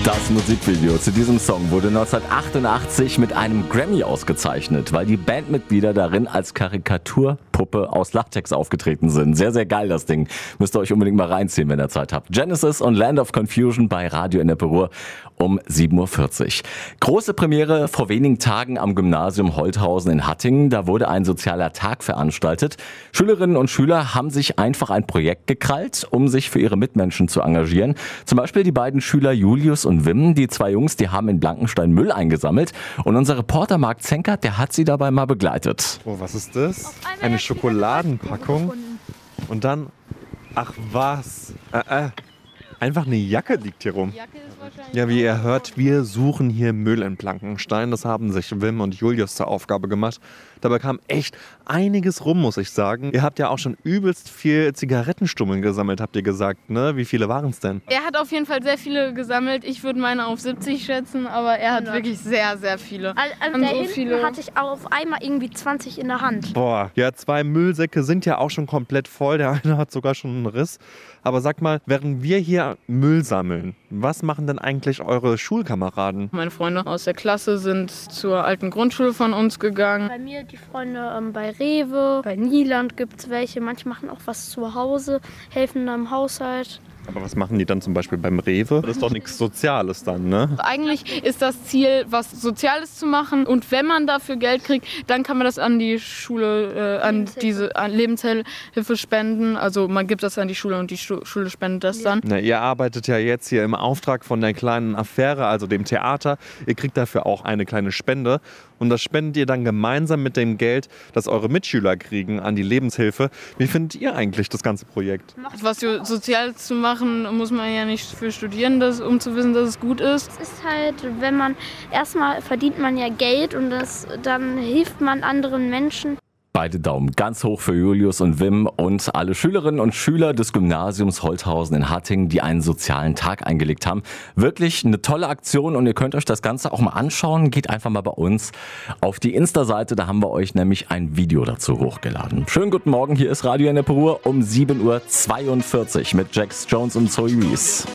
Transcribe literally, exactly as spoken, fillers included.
Das Musikvideo zu diesem Song wurde neunzehnhundertachtundachtzig mit einem Grammy ausgezeichnet, weil die Bandmitglieder darin als Karikaturpuppe aus Latex aufgetreten sind. Sehr, sehr geil das Ding. Müsst ihr euch unbedingt mal reinziehen, wenn ihr Zeit habt. Genesis und Land of Confusion bei Radio Ennepe Ruhr um sieben Uhr vierzig. Große Premiere vor wenigen Tagen am Gymnasium Holthausen in Hattingen. Da wurde ein sozialer Tag veranstaltet. Schülerinnen und Schüler haben sich einfach ein Projekt gekrallt, um sich für ihre Mitmenschen zu engagieren. Zum Beispiel die beiden Schüler Julius und Wim, die zwei Jungs, die haben in Blankenstein Müll eingesammelt. Und unser Reporter Marc Zenkert, der hat sie dabei mal begleitet. Oh, was ist das? Eine Schokoladenpackung. Und dann, ach was, äh, äh. Einfach eine Jacke liegt hier rum. Ja, wie ihr hört, wir suchen hier Müll in Blankenstein. Das haben sich Wim und Julius zur Aufgabe gemacht. Dabei kam echt einiges rum, muss ich sagen. Ihr habt ja auch schon übelst viel Zigarettenstummeln gesammelt, habt ihr gesagt, ne? Wie viele waren es denn? Er hat auf jeden Fall sehr viele gesammelt. Ich würde meine auf siebzig schätzen, aber er hat wirklich sehr, sehr viele. Also da so hinten viele. hatte ich auf einmal irgendwie zwanzig in der Hand. Boah, ja, zwei Müllsäcke sind ja auch schon komplett voll. Der eine hat sogar schon einen Riss. Aber sag mal, während wir hier Müll sammeln, was machen denn eigentlich eure Schulkameraden? Meine Freunde aus der Klasse sind zur alten Grundschule von uns gegangen. Bei mir die Freunde ähm, bei Rewe, bei Nieland gibt es welche. Manche machen auch was zu Hause, helfen im Haushalt. Aber was machen die dann zum Beispiel beim Rewe? Das ist doch nichts Soziales dann, ne? Eigentlich ist das Ziel, was Soziales zu machen. Und wenn man dafür Geld kriegt, dann kann man das an die Schule, äh, an diese an Lebenshilfe spenden. Also man gibt das an die Schule und die Schule spendet das dann. Na, ihr arbeitet ja jetzt hier im Auftrag von der kleinen Affäre, also dem Theater. Ihr kriegt dafür auch eine kleine Spende. Und das spendet ihr dann gemeinsam mit dem Geld, das eure Mitschüler kriegen, an die Lebenshilfe. Wie findet ihr eigentlich das ganze Projekt? Was Soziales zu machen, muss man ja nicht für studieren, das, um zu wissen, dass es gut ist. Es ist halt, wenn man, erstmal verdient man ja Geld und das, dann hilft man anderen Menschen. Beide Daumen ganz hoch für Julius und Wim und alle Schülerinnen und Schüler des Gymnasiums Holthausen in Hattingen, die einen sozialen Tag eingelegt haben. Wirklich eine tolle Aktion und ihr könnt euch das Ganze auch mal anschauen. Geht einfach mal bei uns auf die Insta-Seite, da haben wir euch nämlich ein Video dazu hochgeladen. Schönen guten Morgen, hier ist Radio Ennepe Ruhr um sieben Uhr zweiundvierzig mit Jax Jones und Zoe Reese.